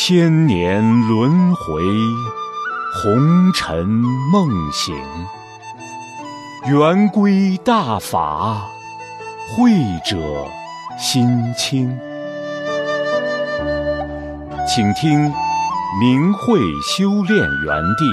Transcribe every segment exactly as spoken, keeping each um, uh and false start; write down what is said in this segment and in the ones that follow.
千年轮回，红尘梦醒。圆规大法，慧者心清。请听明慧修炼园地。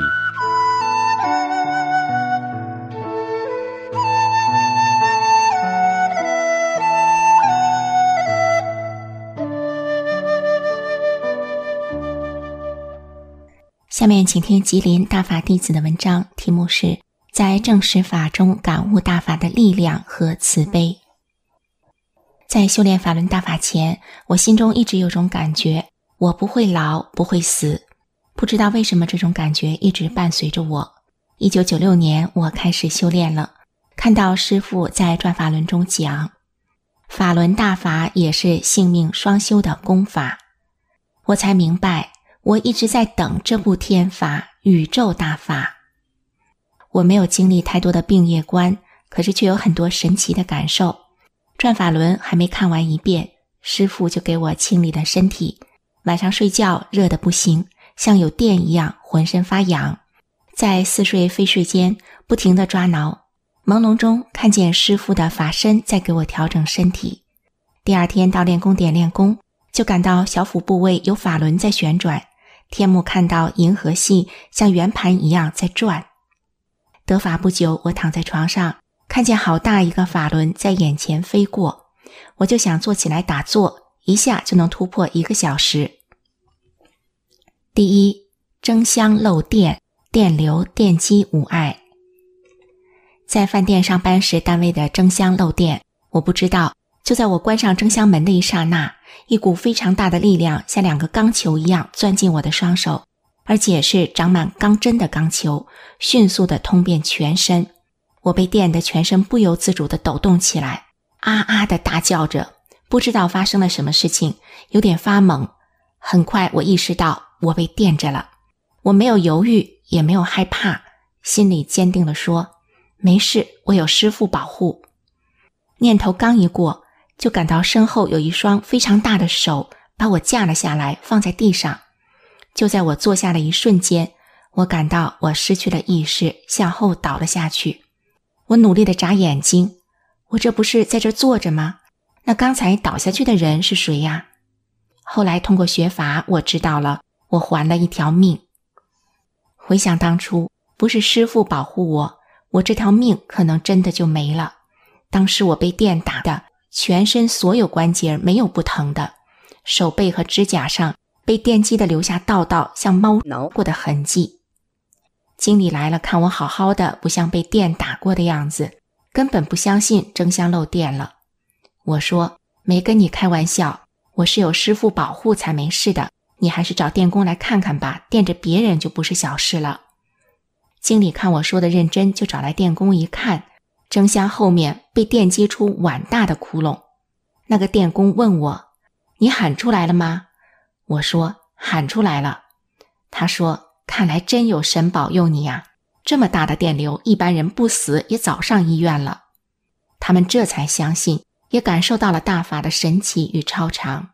下面请听吉林大法弟子的文章，题目是在正实法中感悟大法的力量和慈悲。在修炼法轮大法前，我心中一直有种感觉，我不会老，不会死。不知道为什么这种感觉一直伴随着我。一九九六年我开始修炼了，看到师父在转法轮中讲，法轮大法也是性命双修的功法，我才明白我一直在等这部天法，宇宙大法。我没有经历太多的病业观，可是却有很多神奇的感受。转法轮还没看完一遍，师父就给我清理了身体。晚上睡觉热得不行，像有电一样，浑身发痒。在似睡非睡间不停地抓挠，朦胧中看见师父的法身在给我调整身体。第二天到练功点练功，就感到小腹部位有法轮在旋转，天目看到银河系像圆盘一样在转。得法不久，我躺在床上，看见好大一个法轮在眼前飞过，我就想坐起来打坐，一下就能突破一个小时。第一，争相漏电，电流电机无碍。在饭店上班时单位的争相漏电，我不知道，就在我关上争相门的一刹那，一股非常大的力量像两个钢球一样钻进我的双手，而且是长满钢针的钢球，迅速地通遍全身。我被电得全身不由自主地抖动起来，啊啊地大叫着，不知道发生了什么事情，有点发懵。很快我意识到我被电着了，我没有犹豫，也没有害怕，心里坚定地说，没事，我有师父保护。念头刚一过，就感到身后有一双非常大的手把我架了下来，放在地上。就在我坐下的一瞬间，我感到我失去了意识，向后倒了下去。我努力地眨眼睛，我这不是在这坐着吗？那刚才倒下去的人是谁呀？后来通过学法，我知道了，我还了一条命。回想当初，不是师父保护我，我这条命可能真的就没了。当时我被电打的，全身所有关节没有不疼的，手背和指甲上被电击的留下道道像猫挠过的痕迹。经理来了，看我好好的，不像被电打过的样子，根本不相信争相漏电了。我说，没跟你开玩笑，我是有师父保护才没事的，你还是找电工来看看吧，电着别人就不是小事了。经理看我说的认真，就找来电工一看，争相后面被电击出碗大的窟窿。那个电工问我，你喊出来了吗？我说，喊出来了。他说，看来真有神保佑你呀，这么大的电流，一般人不死也早上医院了。他们这才相信，也感受到了大法的神奇与超常。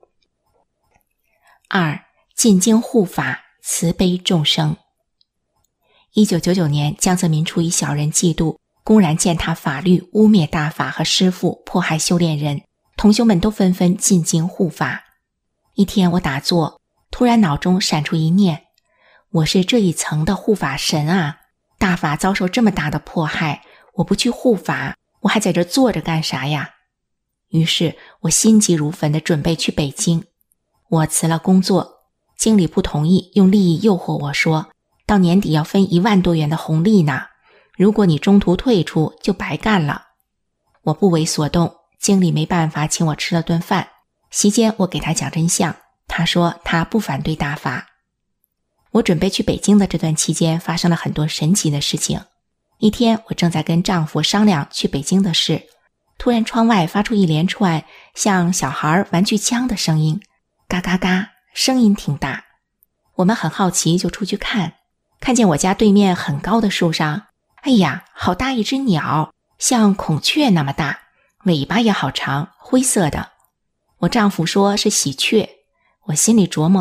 二，进京护法，慈悲众生。一九九九年，江泽民出于小人嫉妒，公然践踏法律，污蔑大法和师父，迫害修炼人，同修们都纷纷进京护法。一天我打坐，突然脑中闪出一念，我是这一层的护法神啊，大法遭受这么大的迫害，我不去护法，我还在这坐着干啥呀？于是我心急如焚地准备去北京。我辞了工作，经理不同意，用利益诱惑我说，到年底要分一万多元的红利呢，如果你中途退出就白干了。我不为所动，经理没办法请我吃了顿饭。席间我给他讲真相，他说他不反对大法。我准备去北京的这段期间，发生了很多神奇的事情。一天我正在跟丈夫商量去北京的事，突然窗外发出一连串像小孩玩具枪的声音，嘎嘎嘎，声音挺大。我们很好奇，就出去看，看见我家对面很高的树上，哎呀，好大一只鸟，像孔雀那么大，尾巴也好长，灰色的。我丈夫说是喜鹊，我心里琢磨，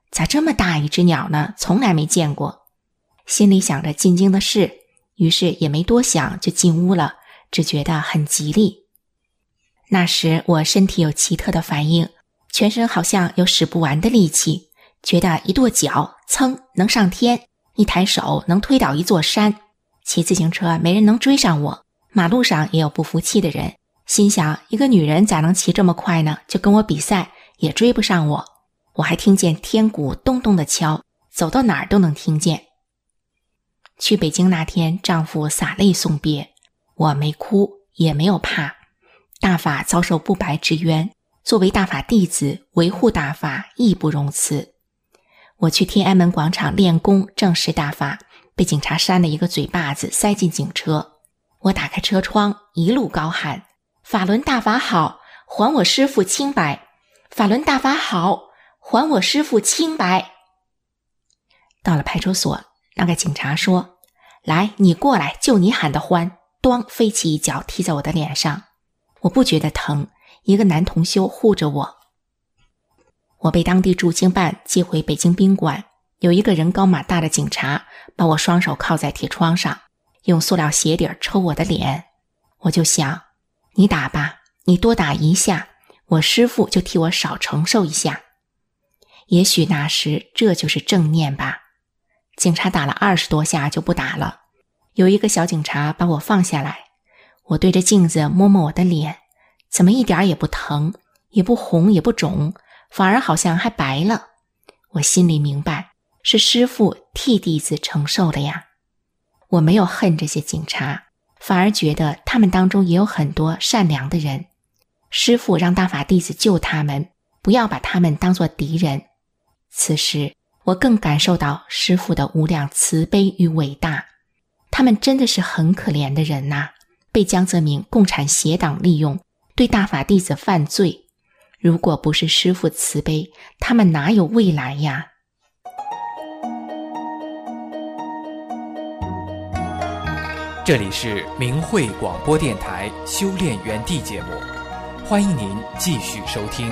咋这么大一只鸟呢？从来没见过。心里想着进京的事，于是也没多想就进屋了，只觉得很吉利。那时我身体有奇特的反应，全身好像有使不完的力气，觉得一跺脚噌能上天，一抬手能推倒一座山。骑自行车没人能追上我，马路上也有不服气的人，心想一个女人咋能骑这么快呢？就跟我比赛也追不上我。我还听见天鼓咚咚的敲，走到哪儿都能听见。去北京那天，丈夫洒泪送别，我没哭也没有怕。大法遭受不白之冤，作为大法弟子，维护大法义不容辞。我去天安门广场练功正式大法，被警察扇了一个嘴巴子，塞进警车。我打开车窗，一路高喊：法轮大法好，还我师父清白！法轮大法好，还我师父清白！到了派出所，那个警察说：来，你过来，就你喊的欢！咣，飞起一脚踢在我的脸上。我不觉得疼，一个男同修护着我。我被当地驻京办接回北京宾馆，有一个人高马大的警察把我双手铐在铁窗上，用塑料鞋底抽我的脸。我就想，你打吧，你多打一下，我师父就替我少承受一下。也许那时这就是正念吧。警察打了二十多下就不打了，有一个小警察把我放下来。我对着镜子摸摸我的脸，怎么一点也不疼，也不红也不肿，反而好像还白了。我心里明白，是师父替弟子承受了呀。我没有恨这些警察，反而觉得他们当中也有很多善良的人。师父让大法弟子救他们，不要把他们当作敌人。此时我更感受到师父的无量慈悲与伟大，他们真的是很可怜的人呐、啊，被江泽民共产邪党利用，对大法弟子犯罪。如果不是师父慈悲，他们哪有未来呀？ 这里是明慧广播电台修炼园地节目，欢迎您继续收听。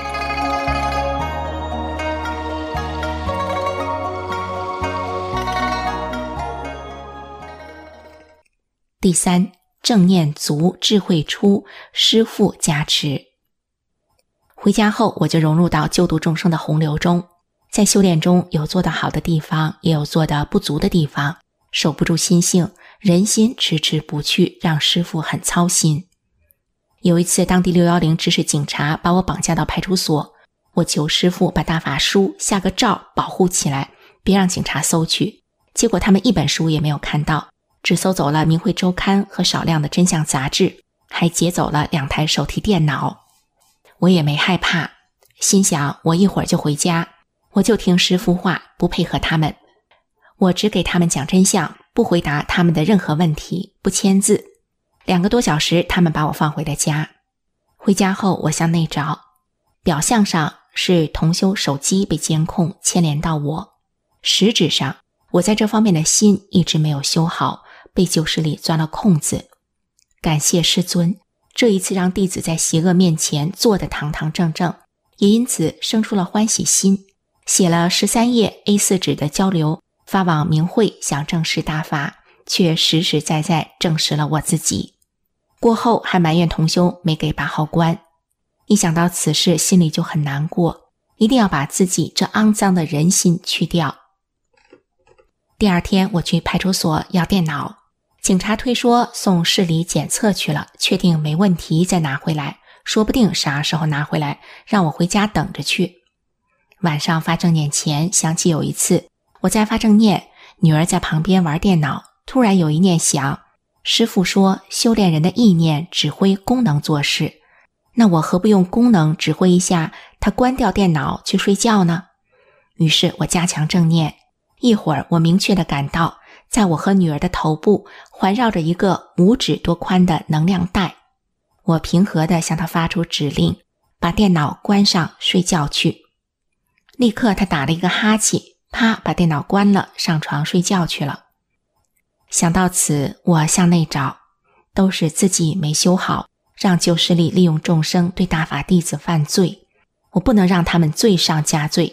第三，正念足，智慧出，师父加持。回家后，我就融入到救度众生的洪流中。在修炼中，有做得好的地方，也有做得不足的地方，守不住心性，人心迟迟不去，让师父很操心。有一次，当地六一零指使警察把我绑架到派出所，我求师父把大法书下个罩保护起来，别让警察搜去。结果他们一本书也没有看到，只搜走了《明慧周刊》和少量的真相杂志，还劫走了两台手提电脑。我也没害怕，心想我一会儿就回家，我就听师父话，不配合他们。我只给他们讲真相，不回答他们的任何问题，不签字。两个多小时，他们把我放回了家。回家后，我向内找，表象上是同修手机被监控牵连到我，实质上我在这方面的心一直没有修好，被旧势力钻了空子。感谢师尊，这一次让弟子在邪恶面前做得堂堂正正，也因此生出了欢喜心，写了十三页 A 四 纸的交流发往明慧，想证实大法，却实实在在证实了我自己。过后还埋怨同修没给八号关，一想到此事心里就很难过，一定要把自己这肮脏的人心去掉。第二天我去派出所要电脑，警察推说送市里检测去了，确定没问题再拿回来，说不定啥时候拿回来，让我回家等着去。晚上发正念前，想起有一次我在发正念，女儿在旁边玩电脑，突然有一念想，师父说修炼人的意念指挥功能做事，那我何不用功能指挥一下他关掉电脑去睡觉呢？于是我加强正念，一会儿我明确地感到在我和女儿的头部环绕着一个拇指多宽的能量带，我平和地向她发出指令，把电脑关上睡觉去。立刻她打了一个哈气，啪把电脑关了，上床睡觉去了。想到此，我向内找，都是自己没修好，让旧势力利用众生对大法弟子犯罪，我不能让他们罪上加罪，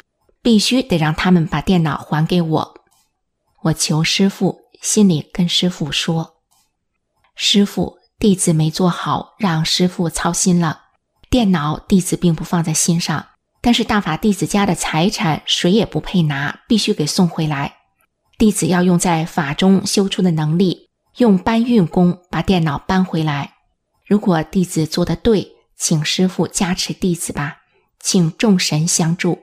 必须得让他们把电脑还给我。我求师父，心里跟师父说，师父，弟子没做好，让师父操心了。电脑弟子并不放在心上，但是大法弟子家的财产谁也不配拿，必须给送回来。弟子要用在法中修出的能力，用搬运功把电脑搬回来。如果弟子做得对，请师父加持弟子吧，请众神相助。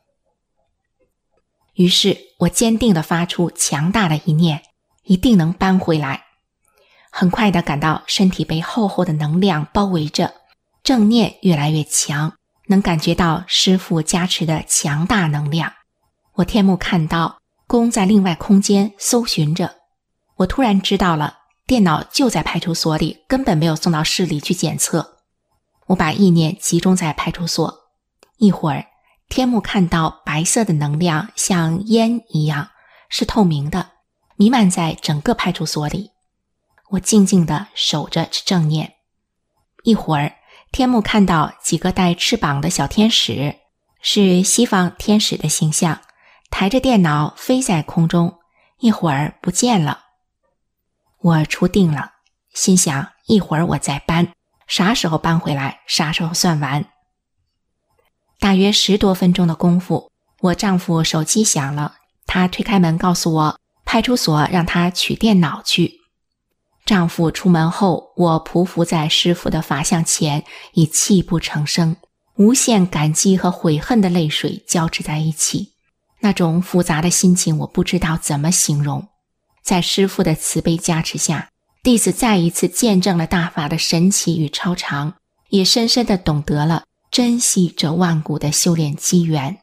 于是我坚定地发出强大的一念，一定能搬回来。很快地感到身体被厚厚的能量包围着，正念越来越强，能感觉到师父加持的强大能量。我天目看到宫在另外空间搜寻着，我突然知道了，电脑就在派出所里，根本没有送到市里去检测。我把意念集中在派出所，一会儿天目看到白色的能量像烟一样，是透明的，弥漫在整个派出所里。我静静地守着正念。一会儿天目看到几个带翅膀的小天使，是西方天使的形象，抬着电脑飞在空中，一会儿不见了。我出定了，心想一会儿我再搬，啥时候搬回来啥时候算完。大约十多分钟的功夫，我丈夫手机响了，他推开门告诉我派出所让他取电脑去。丈夫出门后，我匍匐在师父的法像前，已泣不成声，无限感激和悔恨的泪水交织在一起。那种复杂的心情我不知道怎么形容。在师父的慈悲加持下，弟子再一次见证了大法的神奇与超常，也深深地懂得了珍惜这万古的修炼机缘。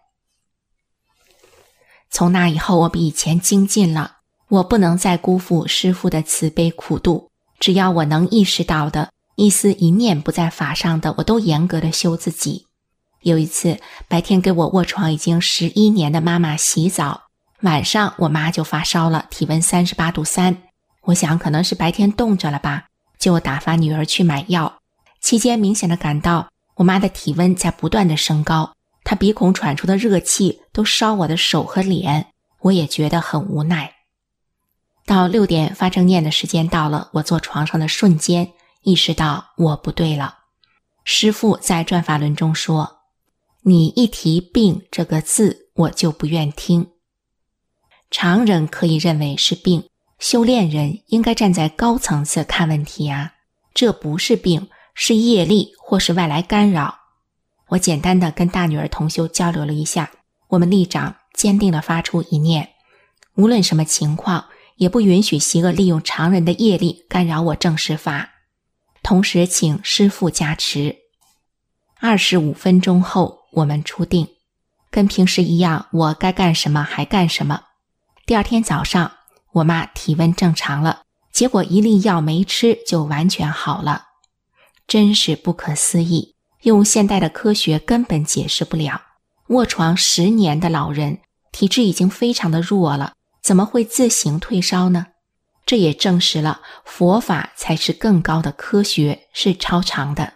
从那以后，我比以前精进了，我不能再辜负师父的慈悲苦度，只要我能意识到的，一丝一念不在法上的，我都严格的修自己。有一次，白天给我卧床已经十一年的妈妈洗澡，晚上我妈就发烧了，体温三十八度三，我想可能是白天冻着了吧，就打发女儿去买药。期间明显的感到我妈的体温在不断的升高，她鼻孔喘出的热气都烧我的手和脸，我也觉得很无奈。到六点发正念的时间到了，我坐床上的瞬间意识到我不对了。师父在转法轮中说，你一提病这个字，我就不愿听。常人可以认为是病，修炼人应该站在高层次看问题啊，这不是病，是业力或是外来干扰。我简单的跟大女儿同修交流了一下，我们立长坚定地发出一念，无论什么情况，也不允许邪恶利用常人的业力干扰我正实法，同时请师父加持。二十五分钟后，我们出定，跟平时一样，我该干什么还干什么。第二天早上，我妈体温正常了，结果一粒药没吃就完全好了，真是不可思议，用现代的科学根本解释不了。卧床十年的老人，体质已经非常的弱了，怎么会自行退烧呢？这也证实了佛法才是更高的科学，是超常的。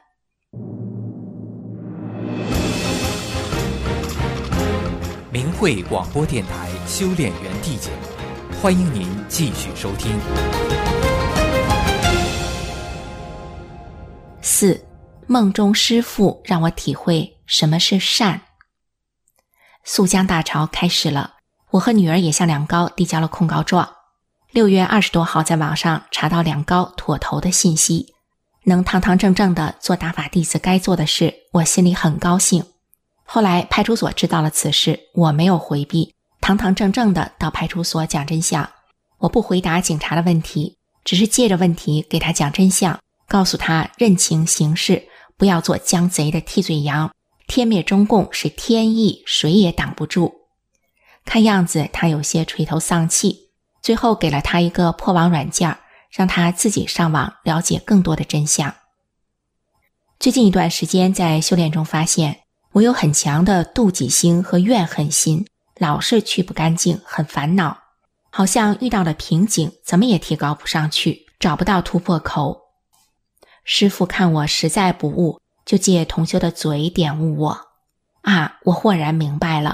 明慧广播电台修炼园地节目，欢迎您继续收听。 四，梦中师父让我体会什么是善。肃江大潮开始了，我和女儿也向两高递交了控告状。六月二十多号在网上查到两高妥投的信息，能堂堂正正的做大法弟子该做的事，我心里很高兴。后来派出所知道了此事，我没有回避，堂堂正正的到派出所讲真相。我不回答警察的问题，只是借着问题给他讲真相，告诉他认清形势，不要做江贼的替罪羊，天灭中共是天意，谁也挡不住。看样子他有些垂头丧气，最后给了他一个破网软件，让他自己上网了解更多的真相。最近一段时间在修炼中发现，我有很强的妒忌心和怨恨心，老是去不干净，很烦恼，好像遇到了瓶颈，怎么也提高不上去，找不到突破口。师父看我实在不悟，就借同修的嘴点悟我。啊，我豁然明白了，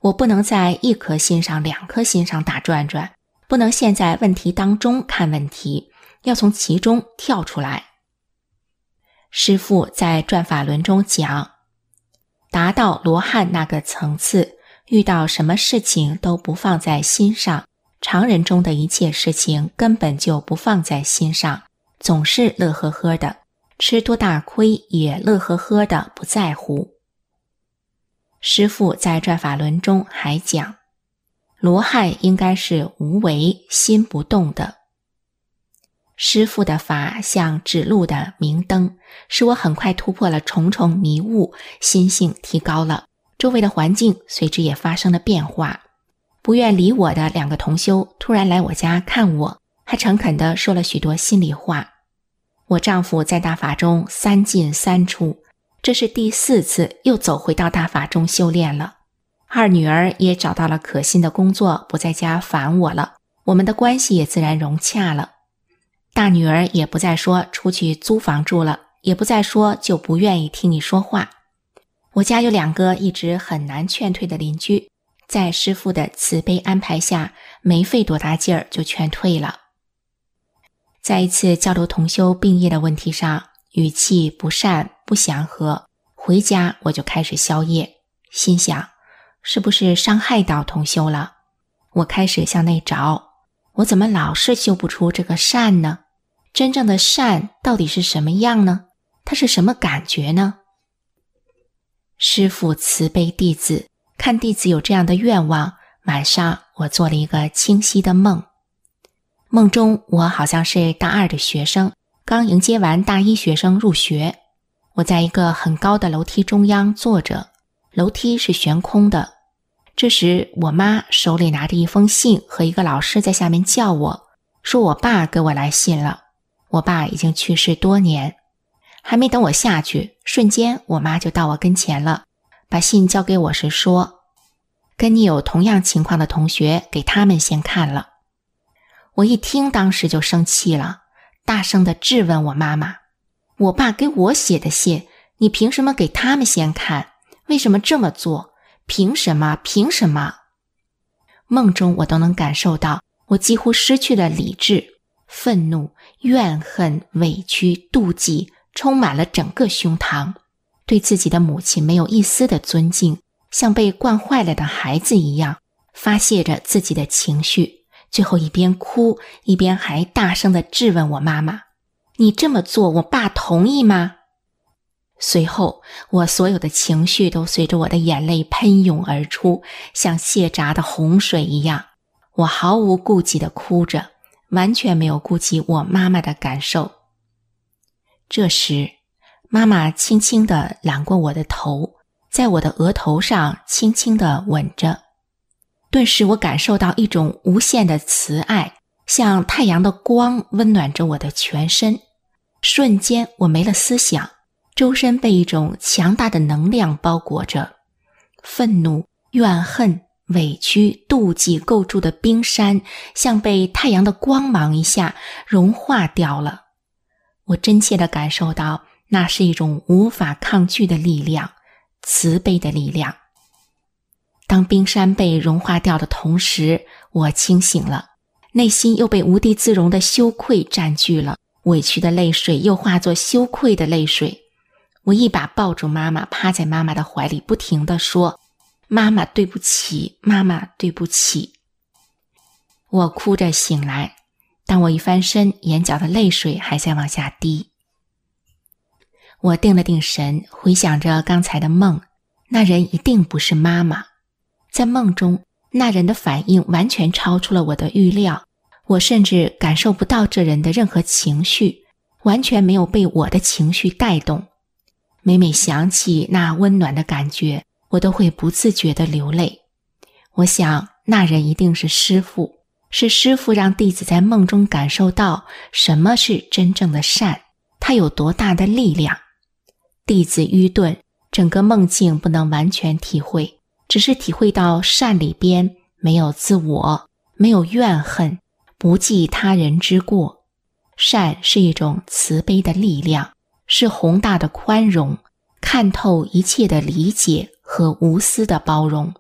我不能在一颗心上、两颗心上打转转，不能陷在问题当中看问题，要从其中跳出来。师父在转法轮中讲，达到罗汉那个层次，遇到什么事情都不放在心上，常人中的一切事情根本就不放在心上，总是乐呵呵的，吃多大亏也乐呵呵的不在乎。师父在转法轮中还讲，罗汉应该是无为心不动的。师父的法像指路的明灯，使我很快突破了重重迷雾，心性提高了，周围的环境随之也发生了变化。不愿理我的两个同修突然来我家看我，还诚恳地说了许多心里话。我丈夫在大法中三进三出，这是第四次又走回到大法中修炼了。二女儿也找到了可心的工作，不在家烦我了，我们的关系也自然融洽了。大女儿也不再说出去租房住了，也不再说就不愿意听你说话。我家有两个一直很难劝退的邻居，在师父的慈悲安排下，没费多大劲儿就劝退了。在一次交流同修病业的问题上，语气不善不祥和，回家我就开始消业，心想是不是伤害到同修了？我开始向内找，我怎么老是修不出这个善呢？真正的善到底是什么样呢？它是什么感觉呢？师父慈悲弟子，看弟子有这样的愿望，晚上我做了一个清晰的梦。梦中我好像是大二的学生，刚迎接完大一学生入学。我在一个很高的楼梯中央坐着，楼梯是悬空的。这时我妈手里拿着一封信和一个老师在下面叫我，说我爸给我来信了。我爸已经去世多年，还没等我下去，瞬间我妈就到我跟前了，把信交给我时说，跟你有同样情况的同学给他们先看了。我一听当时就生气了，大声地质问我妈妈，我爸给我写的信，你凭什么给他们先看？为什么这么做？凭什么？凭什么？梦中我都能感受到，我几乎失去了理智，愤怒、怨恨、委屈、妒忌充满了整个胸膛，对自己的母亲没有一丝的尊敬，像被惯坏了的孩子一样发泄着自己的情绪，最后一边哭一边还大声地质问我妈妈，你这么做我爸同意吗？随后我所有的情绪都随着我的眼泪喷涌而出，像泄闸的洪水一样，我毫无顾忌地哭着，完全没有顾及我妈妈的感受。这时妈妈轻轻地揽过我的头，在我的额头上轻轻地吻着。顿时我感受到一种无限的慈爱，像太阳的光温暖着我的全身。瞬间我没了思想，周身被一种强大的能量包裹着，愤怒、怨恨、委屈、妒忌构筑的冰山像被太阳的光芒一下融化掉了。我真切地感受到那是一种无法抗拒的力量，慈悲的力量。当冰山被融化掉的同时，我清醒了，内心又被无地自容的羞愧占据了，委屈的泪水又化作羞愧的泪水。我一把抱住妈妈，趴在妈妈的怀里，不停地说，妈妈对不起，妈妈对不起。我哭着醒来，当我一翻身，眼角的泪水还在往下滴。我定了定神，回想着刚才的梦，那人一定不是妈妈。在梦中，那人的反应完全超出了我的预料，我甚至感受不到这人的任何情绪，完全没有被我的情绪带动。每每想起那温暖的感觉，我都会不自觉地流泪。我想，那人一定是师父，是师父让弟子在梦中感受到什么是真正的善，它有多大的力量。弟子愚钝，整个梦境不能完全体会，只是体会到善里边没有自我，没有怨恨，不计他人之过。善是一种慈悲的力量，是宏大的宽容，看透一切的理解和无私的包容。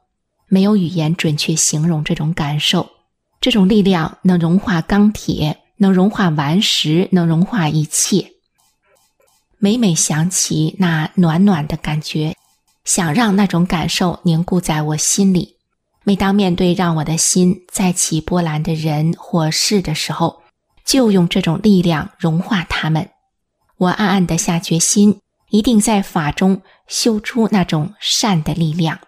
没有语言准确形容这种感受。这种力量能融化钢铁，能融化顽石，能融化一切。每每想起那暖暖的感觉，想让那种感受凝固在我心里。每当面对让我的心再起波澜的人或事的时候，就用这种力量融化它们。我暗暗地下决心，一定在法中修出那种善的力量。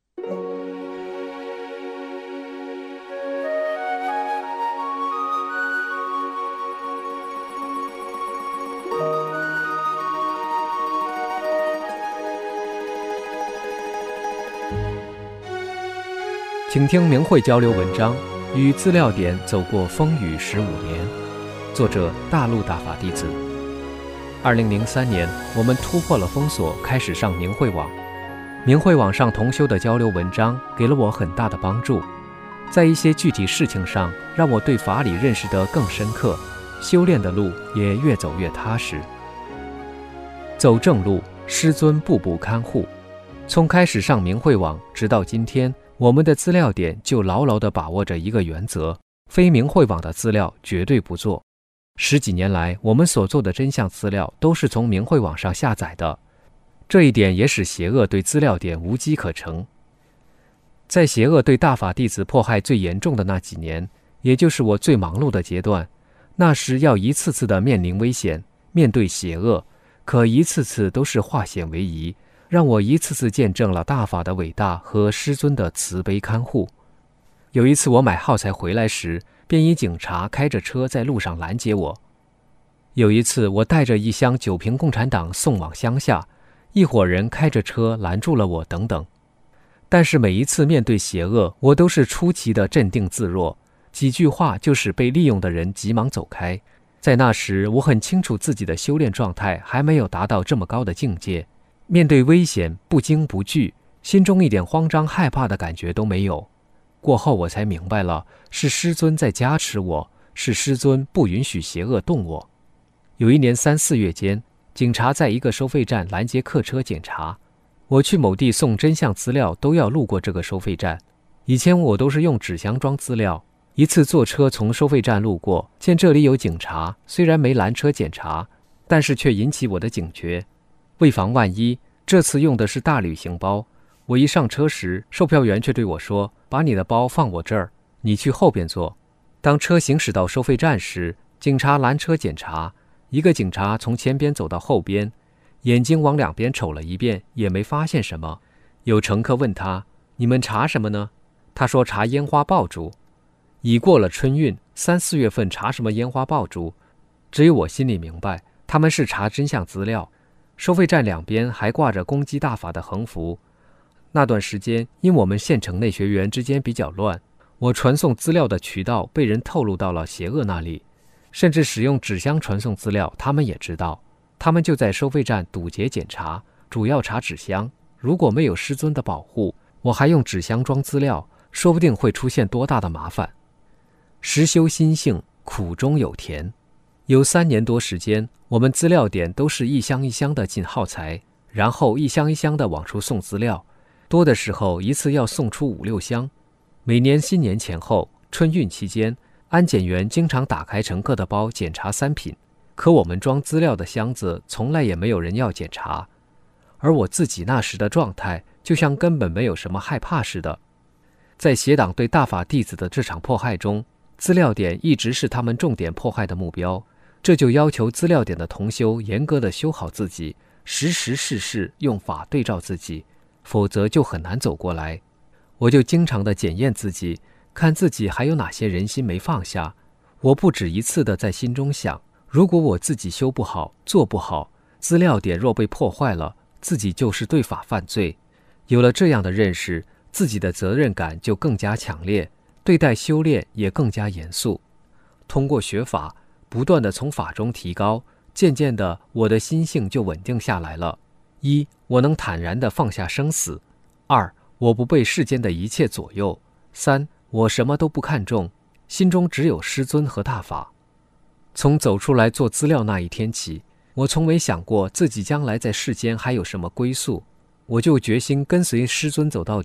请听明慧交流文章，与资料点走过风雨十五年。作者：大陆大法弟子。二零零三年，我们突破了封锁，开始上明慧网。明慧网上同修的交流文章给了我很大的帮助，在一些具体事情上，让我对法理认识得更深刻，修炼的路也越走越踏实。走正路，师尊步步看护。从开始上明慧网直到今天，我们的资料点就牢牢地把握着一个原则：非明慧网的资料绝对不做。十几年来，我们所做的真相资料都是从明慧网上下载的，这一点也使邪恶对资料点无机可乘。在邪恶对大法弟子迫害最严重的那几年，也就是我最忙碌的阶段，那时要一次次地面临危险，面对邪恶，可一次次都是化险为夷，让我一次次见证了大法的伟大和师尊的慈悲看护。有一次我买耗材回来时，便衣警察开着车在路上拦截我。有一次我带着一箱九瓶共产党送往乡下，一伙人开着车拦住了我等等。但是每一次面对邪恶，我都是出奇的镇定自若，几句话就使被利用的人急忙走开。在那时我很清楚自己的修炼状态还没有达到这么高的境界，面对危险不惊不惧，心中一点慌张害怕的感觉都没有。过后我才明白了，是师尊在加持我，是师尊不允许邪恶动我。有一年三四月间，警察在一个收费站拦截客车检查，我去某地送真相资料都要路过这个收费站。以前我都是用纸箱装资料，一次坐车从收费站路过，见这里有警察，虽然没拦车检查，但是却引起我的警觉。为防万一，这次用的是大旅行包。我一上车时，售票员却对我说：“把你的包放我这儿，你去后边坐。”当车行驶到收费站时，警察拦车检查，一个警察从前边走到后边，眼睛往两边瞅了一遍，也没发现什么。有乘客问他：“你们查什么呢？”他说：“查烟花爆竹。”已过了春运，三四月份查什么烟花爆竹？只有我心里明白，他们是查真相资料。收费站两边还挂着攻击大法的横幅。那段时间，因我们县城内学员之间比较乱，我传送资料的渠道被人透露到了邪恶那里，甚至使用纸箱传送资料，他们也知道。他们就在收费站堵截检查，主要查纸箱。如果没有师尊的保护，我还用纸箱装资料，说不定会出现多大的麻烦。实修心性，苦中有甜。有三年多时间，我们资料点都是一箱一箱的进耗材，然后一箱一箱的往出送资料，多的时候一次要送出五六箱。每年新年前后，春运期间，安检员经常打开乘客的包检查三品，可我们装资料的箱子从来也没有人要检查。而我自己那时的状态，就像根本没有什么害怕似的。在邪党对大法弟子的这场迫害中，资料点一直是他们重点迫害的目标，这就要求资料点的同修严格的修好自己，时时事事用法对照自己，否则就很难走过来。我就经常的检验自己，看自己还有哪些人心没放下。我不止一次的在心中想，如果我自己修不好，做不好，资料点若被破坏了，自己就是对法犯罪。有了这样的认识，自己的责任感就更加强烈，对待修炼也更加严肃。通过学法，不断地从法中提高，渐渐的我的心性就稳定下来了。一，我能坦然地放下生死；二，我不被世间的一切左右；三，我什么都不看重，心中只有师尊和大法。从走出来做资料那一天起，我从没想过自己将来在世间还有什么归宿，我就决心跟随师尊走到底，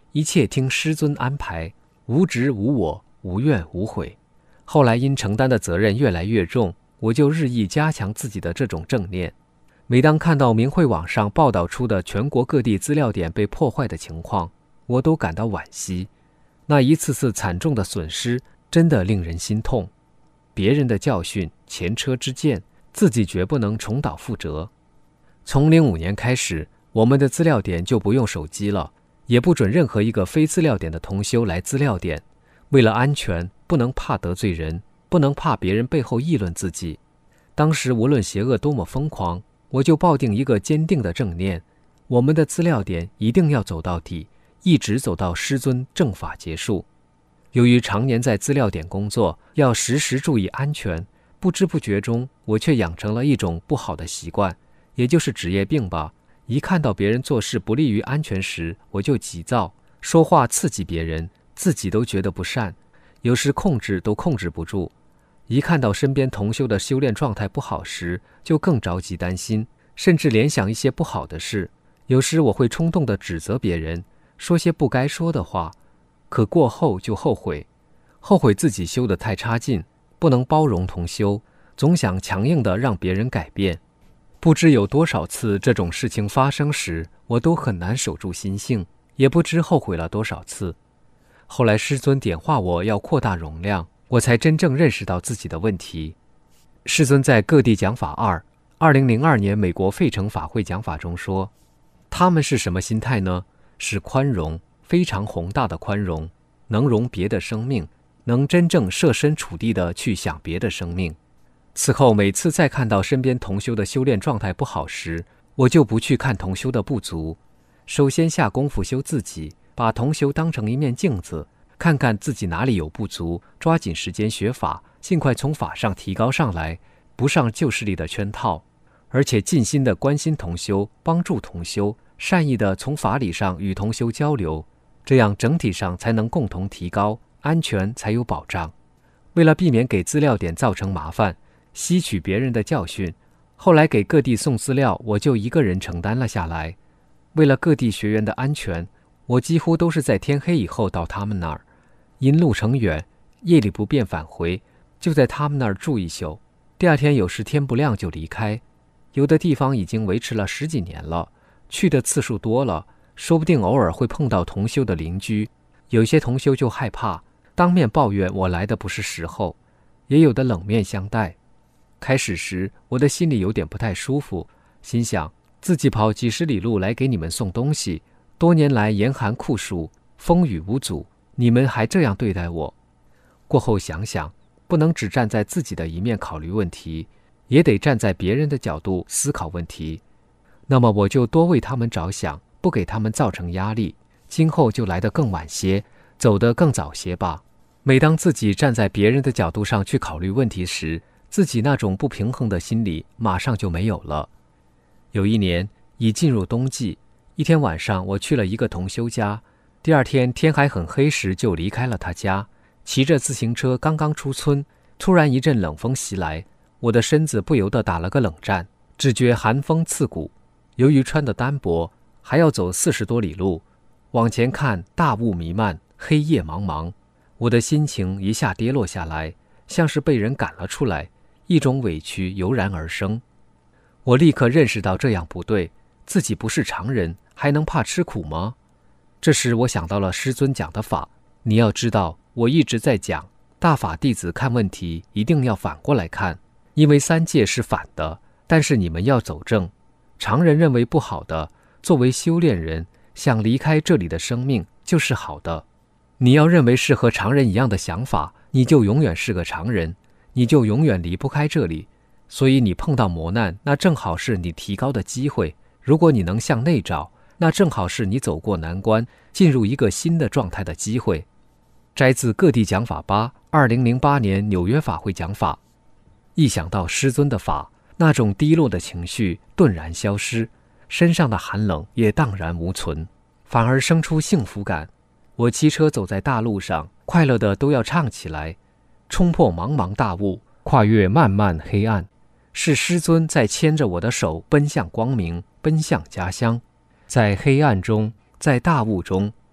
一切听师尊安排，无执无我，无怨无悔。后来因承担的责任越来越重，我就日益加强自己的这种正念。每当看到明慧网上报道出的全国各地资料点被破坏的情况，我都感到惋惜。那一次次惨重的损失真的令人心痛。别人的教训，前车之鉴，自己绝不能重蹈覆辙。从零五年开始，我们的资料点就不用手机了，也不准任何一个非资料点的同修来资料点。为了安全，不能怕得罪人，不能怕别人背后议论自己。当时无论邪恶多么疯狂，我就抱定一个坚定的正念，我们的资料点一定要走到底，一直走到师尊正法结束。由于常年在资料点工作，要时时注意安全，不知不觉中我却养成了一种不好的习惯，也就是职业病吧。一看到别人做事不利于安全时，我就急躁，说话刺激别人，自己都觉得不善，有时控制都控制不住。一看到身边同修的修炼状态不好时，就更着急担心，甚至联想一些不好的事。有时我会冲动地指责别人，说些不该说的话，可过后就后悔，后悔自己修得太差劲，不能包容同修，总想强硬地让别人改变。不知有多少次这种事情发生时，我都很难守住心性，也不知后悔了多少次。后来师尊点化我要扩大容量，我才真正认识到自己的问题。师尊在各地讲法二二零零二年美国费城法会讲法中说，他们是什么心态呢？是宽容，非常宏大的宽容，能容别的生命，能真正设身处地地去想别的生命。此后每次再看到身边同修的修炼状态不好时，我就不去看同修的不足，首先下功夫修自己，把同修当成一面镜子，看看自己哪里有不足，抓紧时间学法，尽快从法上提高上来，不上旧势力的圈套，而且尽心地关心同修，帮助同修，善意地从法理上与同修交流，这样整体上才能共同提高，安全才有保障。为了避免给资料点造成麻烦，吸取别人的教训，后来给各地送资料我就一个人承担了下来。为了各地学员的安全，我几乎都是在天黑以后到他们那儿，因路程远，夜里不便返回，就在他们那儿住一宿，第二天有时天不亮就离开。有的地方已经维持了十几年了，去的次数多了，说不定偶尔会碰到同修的邻居，有些同修就害怕，当面抱怨我来的不是时候，也有的冷面相待。开始时我的心里有点不太舒服，心想自己跑几十里路来给你们送东西，多年来严寒酷暑，风雨无阻，你们还这样对待我。过后想想，不能只站在自己的一面考虑问题，也得站在别人的角度思考问题。那么我就多为他们着想，不给他们造成压力，今后就来得更晚些，走得更早些吧。每当自己站在别人的角度上去考虑问题时，自己那种不平衡的心理马上就没有了。有一年已进入冬季，一天晚上我去了一个同修家，第二天天还很黑时就离开了他家，骑着自行车刚刚出村，突然一阵冷风袭来，我的身子不由得打了个冷战，只觉寒风刺骨。由于穿得单薄，还要走四十多里路，往前看大雾弥漫，黑夜茫茫，我的心情一下跌落下来，像是被人赶了出来，一种委屈油然而生。我立刻认识到这样不对，自己不是常人，还能怕吃苦吗？这时我想到了师尊讲的法，你要知道，我一直在讲，大法弟子看问题一定要反过来看，因为三界是反的，但是你们要走正。常人认为不好的，作为修炼人，想离开这里的生命就是好的。你要认为是和常人一样的想法，你就永远是个常人，你就永远离不开这里。所以你碰到磨难，那正好是你提高的机会。如果你能向内找，那正好是你走过难关，进入一个新的状态的机会。摘自各地讲法八，二零零八年纽约法会讲法。一想到师尊的法，那种低落的情绪顿然消失，身上的寒冷也荡然无存，反而生出幸福感。我骑车走在大路上，快乐的都要唱起来，冲破茫茫大雾，跨越漫漫黑暗，是师尊在牵着我的手奔向光明，奔向家乡。在黑暗中，在大雾中，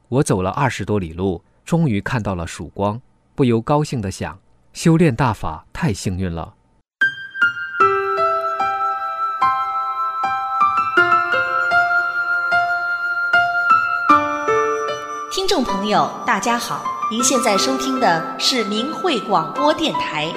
我走了二十多里路，终于看到了曙光，不由高兴地想，修炼大法太幸运了。 听众朋友，大家好，您现在收听的是明慧广播电台。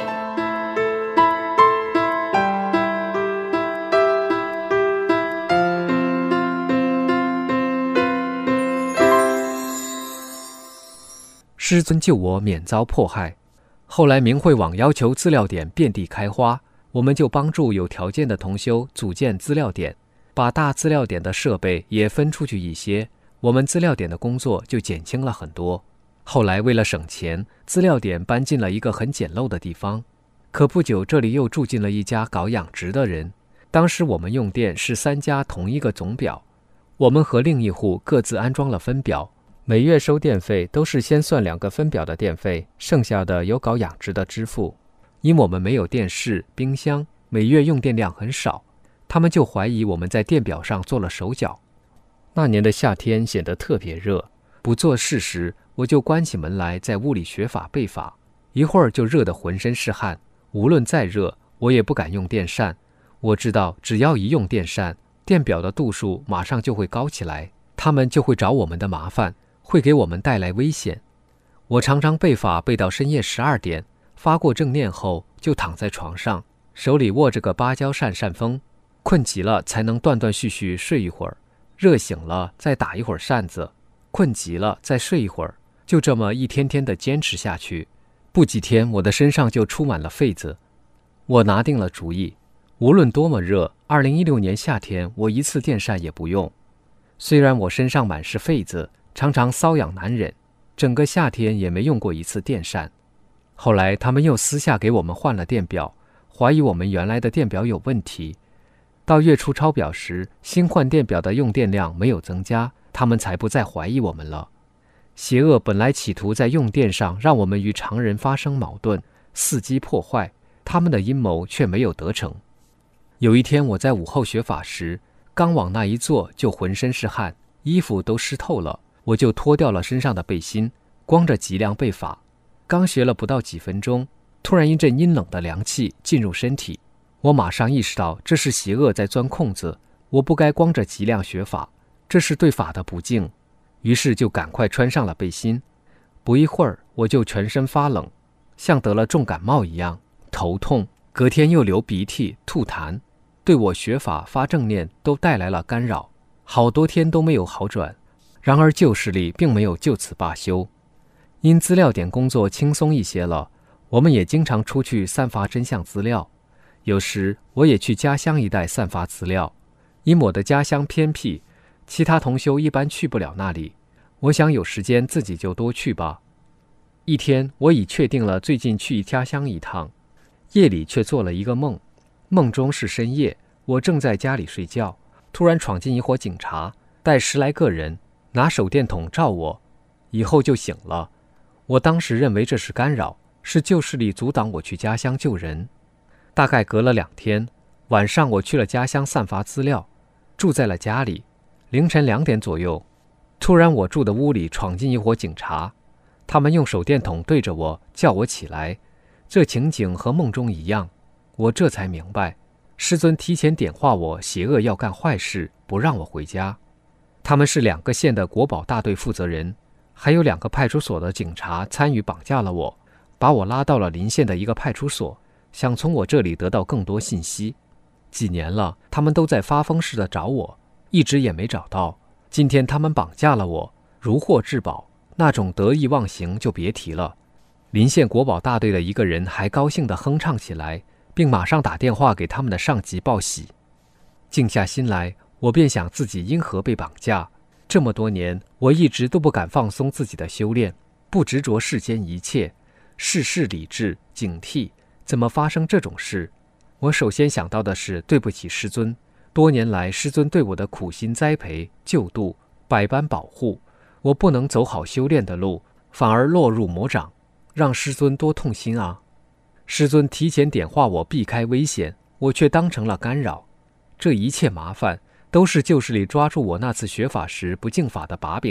师尊救我免遭迫害。后来明慧网要求资料点遍地开花，我们就帮助有条件的同修组建资料点，把大资料点的设备也分出去一些，我们资料点的工作就减轻了很多。后来为了省钱，资料点搬进了一个很简陋的地方。可不久这里又住进了一家搞养殖的人。当时我们用电是三家同一个总表，我们和另一户各自安装了分表，每月收电费都是先算两个分表的电费，剩下的由搞养殖的支付。因我们没有电视、冰箱，每月用电量很少，他们就怀疑我们在电表上做了手脚。那年的夏天显得特别热，不做事时我就关起门来在屋里学法背法，一会儿就热得浑身是汗。无论再热，我也不敢用电扇。我知道只要一用电扇，电表的度数马上就会高起来，他们就会找我们的麻烦，会给我们带来危险。我常常背法背到深夜十二点，发过正念后就躺在床上，手里握着个芭蕉扇扇风，困极了才能断断续续睡一会儿，热醒了再打一会儿扇子，困极了再睡一会儿，就这么一天天的坚持下去。不几天我的身上就出满了痱子。我拿定了主意，无论多么热，二零一六年夏天我一次电扇也不用。虽然我身上满是痱子，常常瘙痒难忍，整个夏天也没用过一次电扇。后来他们又私下给我们换了电表，怀疑我们原来的电表有问题。到月初抄表时，新换电表的用电量没有增加，他们才不再怀疑我们了。邪恶本来企图在用电上让我们与常人发生矛盾，伺机破坏，他们的阴谋却没有得逞。有一天我在午后学法时，刚往那一坐就浑身是汗，衣服都湿透了，我就脱掉了身上的背心，光着脊梁背法。刚学了不到几分钟，突然一阵阴冷的凉气进入身体，我马上意识到这是邪恶在钻空子，我不该光着脊梁学法，这是对法的不敬，于是就赶快穿上了背心。不一会儿我就全身发冷，像得了重感冒一样，头痛，隔天又流鼻涕吐痰，对我学法发正念都带来了干扰，好多天都没有好转。然而旧势力并没有就此罢休，因资料点工作轻松一些了，我们也经常出去散发真相资料。有时我也去家乡一带散发资料，因我的家乡偏僻，其他同修一般去不了那里，我想有时间自己就多去吧。一天我已确定了最近去家乡一趟，夜里却做了一个梦，梦中是深夜，我正在家里睡觉，突然闯进一伙警察，带十来个人，拿手电筒照我，以后就醒了。我当时认为这是干扰，是旧势力阻挡我去家乡救人。大概隔了两天，晚上我去了家乡散发资料，住在了家里。凌晨两点左右，突然我住的屋里闯进一伙警察，他们用手电筒对着我，叫我起来。这情景和梦中一样，我这才明白，师尊提前点化我邪恶要干坏事，不让我回家。他们是两个县的国保大队负责人，还有两个派出所的警察参与绑架了我，把我拉到了邻县的一个派出所，想从我这里得到更多信息。几年了，他们都在发疯似的找我，一直也没找到。今天他们绑架了我，如获至宝，那种得意忘形就别提了。邻县国保大队的一个人还高兴地哼唱起来，并马上打电话给他们的上级报喜。静下心来，我便想自己因何被绑架。这么多年，我一直都不敢放松自己的修炼，不执着世间一切，事事理智警惕，怎么发生这种事？我首先想到的是对不起师尊，多年来师尊对我的苦心栽培救度，百般保护，我不能走好修炼的路，反而落入魔掌，让师尊多痛心啊。师尊提前点化我避开危险，我却当成了干扰，这一切麻烦都是旧势力抓住我那次学法时不敬法的把柄，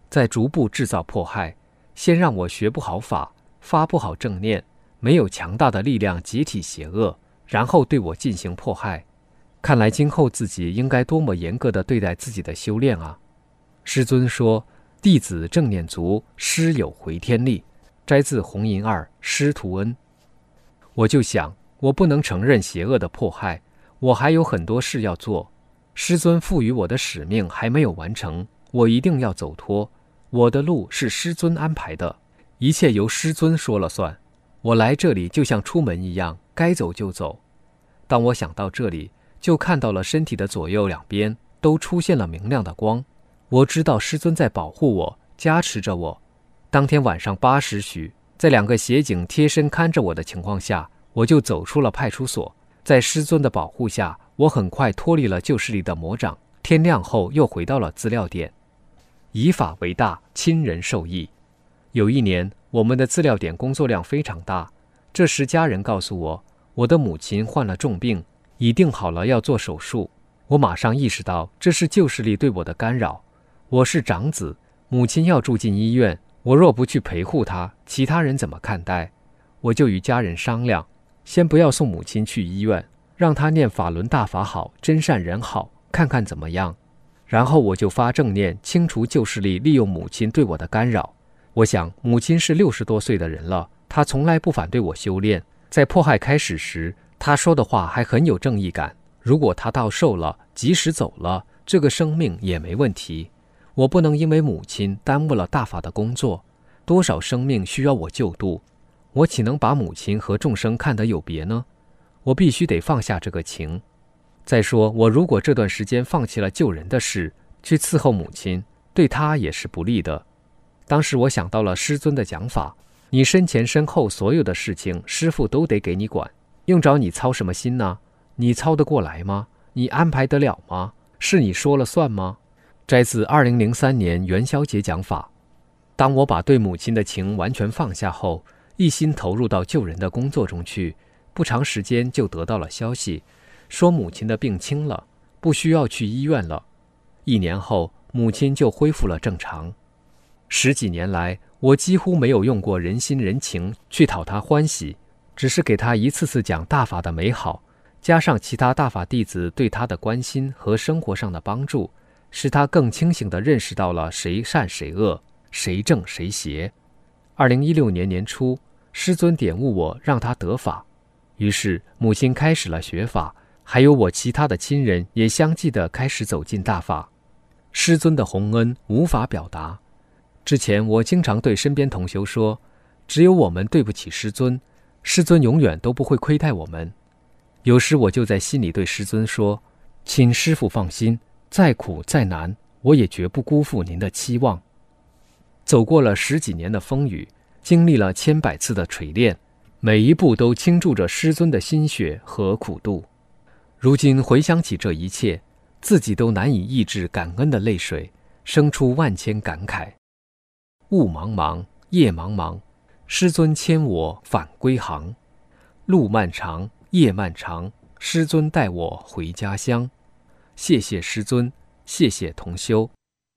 在逐步制造迫害，先让我学不好法，发不好正念，没有强大的力量解体邪恶，然后对我进行迫害。看来今后自己应该多么严格地对待自己的修炼啊！师尊说：“弟子正念足，师有回天力。”摘自红银二师徒恩。我就想，我不能承认邪恶的迫害，我还有很多事要做。师尊赋予我的使命还没有完成，我一定要走脱。我的路是师尊安排的，一切由师尊说了算。我来这里就像出门一样，该走就走。当我想到这里，就看到了身体的左右两边都出现了明亮的光。我知道师尊在保护我，加持着我。当天晚上八时许，在两个协警贴身看着我的情况下，我就走出了派出所。在师尊的保护下，我很快脱离了旧势力的魔掌。天亮后又回到了资料点。以法为大，亲人受益。有一年，我们的资料点工作量非常大。这时家人告诉我，我的母亲患了重病，已定好了要做手术。我马上意识到这是旧势力对我的干扰。我是长子，母亲要住进医院，我若不去陪护她，其他人怎么看待？我就与家人商量，先不要送母亲去医院，让她念法轮大法好，真善人好，看看怎么样。然后我就发正念，清除旧势力利用母亲对我的干扰。我想，母亲是六十多岁的人了，她从来不反对我修炼。在迫害开始时，她说的话还很有正义感。如果她到寿了，即使走了，这个生命也没问题。我不能因为母亲耽误了大法的工作，多少生命需要我救度，我岂能把母亲和众生看得有别呢？我必须得放下这个情。再说，我如果这段时间放弃了救人的事，去伺候母亲，对她也是不利的。当时我想到了师尊的讲法，你身前身后所有的事情，师父都得给你管，用着你操什么心呢？你操得过来吗？你安排得了吗？是你说了算吗？摘自二零零三年元宵节讲法。当我把对母亲的情完全放下后，一心投入到救人的工作中去，不长时间就得到了消息，说母亲的病轻了，不需要去医院了。一年后，母亲就恢复了正常。十几年来，我几乎没有用过人心人情去讨她欢喜，只是给她一次次讲大法的美好，加上其他大法弟子对她的关心和生活上的帮助，使她更清醒地认识到了谁善谁恶，谁正谁邪。二零一六年年初，师尊点悟我，让她得法，于是母亲开始了学法，还有我其他的亲人也相继地开始走进大法。师尊的洪恩无法表达。之前我经常对身边同修说，只有我们对不起师尊，师尊永远都不会亏待我们。有时我就在心里对师尊说，请师父放心，再苦再难，我也绝不辜负您的期望。走过了十几年的风雨，经历了千百次的锤炼，每一步都倾注着师尊的心血和苦度。如今回想起这一切，自己都难以抑制感恩的泪水，生出万千感慨。雾茫茫，夜茫茫，师尊牵我返归航。路漫长，夜漫长，师尊带我回家乡。谢谢师尊，谢谢同修。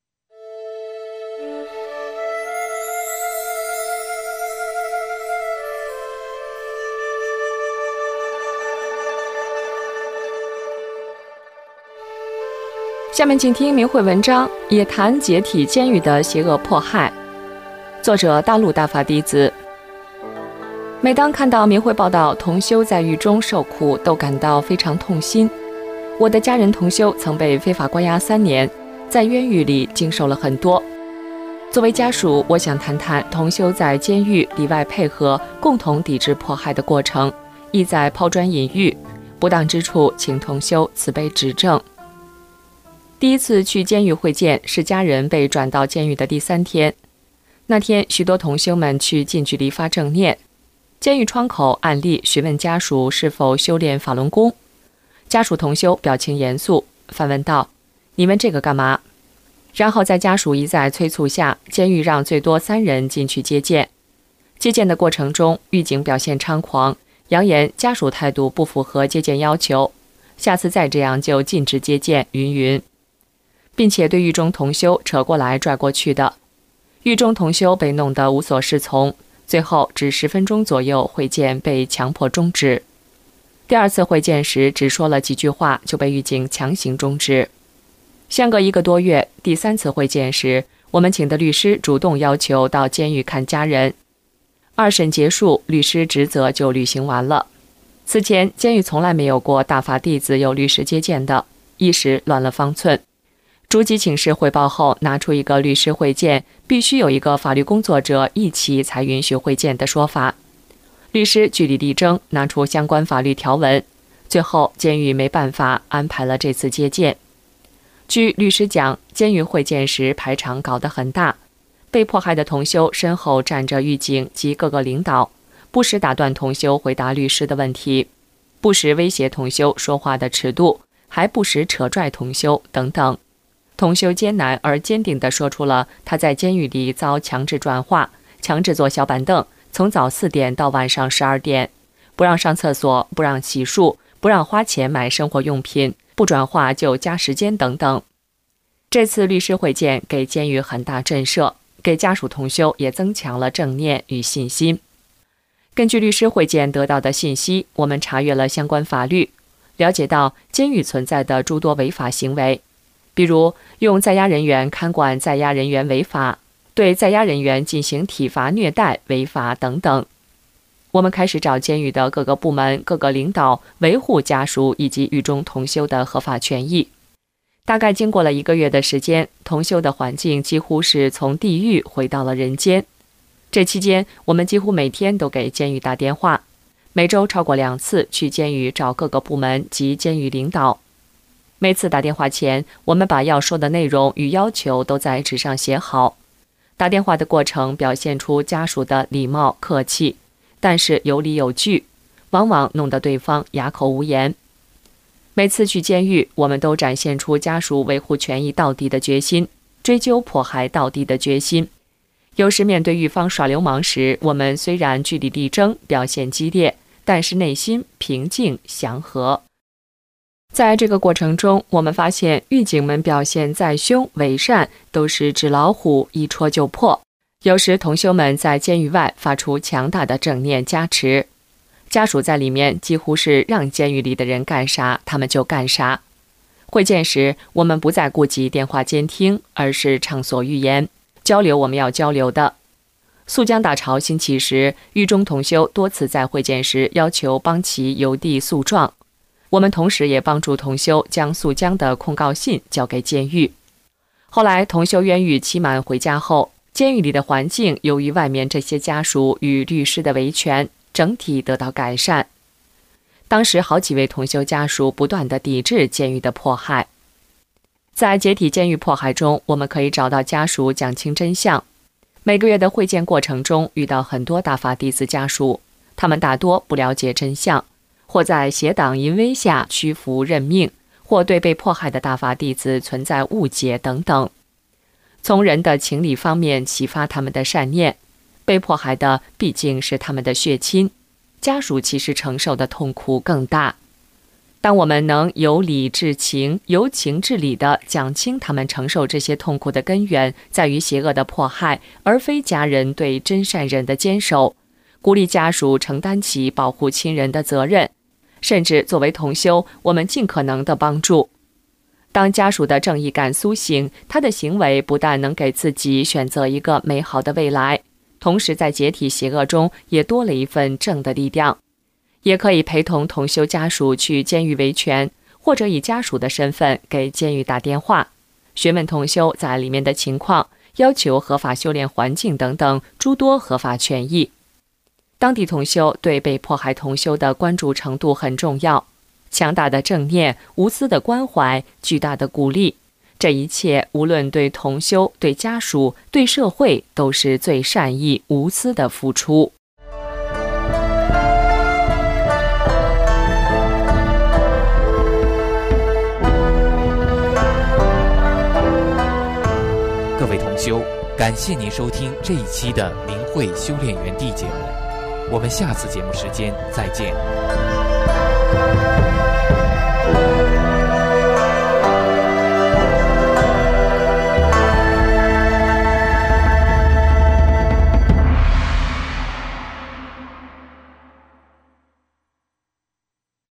下面请听明慧文章，也谈解体监狱的邪恶迫害。作者大陆大法弟子。每当看到明慧报道同修在狱中受苦，都感到非常痛心。我的家人同修曾被非法关押三年，在冤狱里经受了很多。作为家属，我想谈谈同修在监狱里外配合，共同抵制迫害的过程，意在抛砖引玉，不当之处请同修慈悲指正。第一次去监狱会见是家人被转到监狱的第三天。那天，许多同修们去近距离发正念。监狱窗口按例询问家属是否修炼法轮功。家属同修表情严肃，反问道：“你们这个干嘛？”然后在家属一再催促下，监狱让最多三人进去接见。接见的过程中，狱警表现猖狂，扬言家属态度不符合接见要求，下次再这样就禁止接见，云云，并且对狱中同修扯过来拽过去的。 狱中同修被弄得无所适从，最后只十分钟左右会见被强迫终止。第二次会见时只说了几句话就被狱警强行终止。相隔一个多月，第三次会见时，我们请的律师主动要求到监狱看家人。二审结束，律师职责就履行完了。此前监狱从来没有过大法弟子有律师接见的，一时乱了方寸。逐级请示汇报后，拿出一个律师会见必须有一个法律工作者一起才允许会见的说法。律师据理力争，拿出相关法律条文，最后监狱没办法安排了这次接见。据律师讲，监狱会见时排场搞得很大，被迫害的同修身后站着狱警及各个领导，不时打断同修回答律师的问题，不时威胁同修说话的尺度，还不时扯拽同修等等。同修艰难而坚定地说出了他在监狱里遭强制转化，强制坐小板凳，从早四点到晚上十二点，不让上厕所，不让洗漱，不让花钱买生活用品，不转化就加时间等等。这次律师会见给监狱很大震慑，给家属同修也增强了正念与信心。根据律师会见得到的信息，我们查阅了相关法律，了解到监狱存在的诸多违法行为，比如用在押人员看管在押人员违法，对在押人员进行体罚虐待违法等等。我们开始找监狱的各个部门、各个领导维护家属以及狱中同修的合法权益。大概经过了一个月的时间，同修的环境几乎是从地狱回到了人间。这期间，我们几乎每天都给监狱打电话，每周超过两次去监狱找各个部门及监狱领导。每次打电话前，我们把要说的内容与要求都在纸上写好。打电话的过程表现出家属的礼貌客气，但是有理有据，往往弄得对方哑口无言。每次去监狱，我们都展现出家属维护权益到底的决心，追究迫害到底的决心。有时面对狱方耍流氓时，我们虽然据理力争，表现激烈，但是内心平静祥和。在这个过程中，我们发现狱警们表现再凶伪善，都是纸老虎，一戳就破。有时同修们在监狱外发出强大的正念加持，家属在里面几乎是让监狱里的人干啥他们就干啥。会见时，我们不再顾及电话监听，而是畅所欲言，交流我们要交流的。肃江大潮兴起时，狱中同修多次在会见时要求帮其邮递诉状，我们同时也帮助同修将肃江的控告信交给监狱。后来同修冤狱期满回家后，监狱里的环境由于外面这些家属与律师的维权，整体得到改善。当时好几位同修家属不断地抵制监狱的迫害。在解体监狱迫害中，我们可以找到家属讲清真相。每个月的会见过程中，遇到很多大法弟子家属，他们大多不了解真相，或在邪党淫威下屈服认命，或对被迫害的大法弟子存在误解等等。从人的情理方面启发他们的善念，被迫害的毕竟是他们的血亲，家属其实承受的痛苦更大。当我们能由理治情，由情治理地讲清他们承受这些痛苦的根源在于邪恶的迫害，而非家人对真善忍的坚守，鼓励家属承担起保护亲人的责任，甚至作为同修，我们尽可能的帮助。当家属的正义感苏醒，他的行为不但能给自己选择一个美好的未来，同时在解体邪恶中也多了一份正的力量。也可以陪同同修家属去监狱维权，或者以家属的身份给监狱打电话，询问同修在里面的情况，要求合法修炼环境等等诸多合法权益。当地同修对被迫害同修的关注程度很重要，强大的正念、无私的关怀、巨大的鼓励，这一切无论对同修、对家属、对社会，都是最善意无私的付出。 各位同修，感谢您收听这一期的明慧修炼园地节目，我们下次节目时间再见。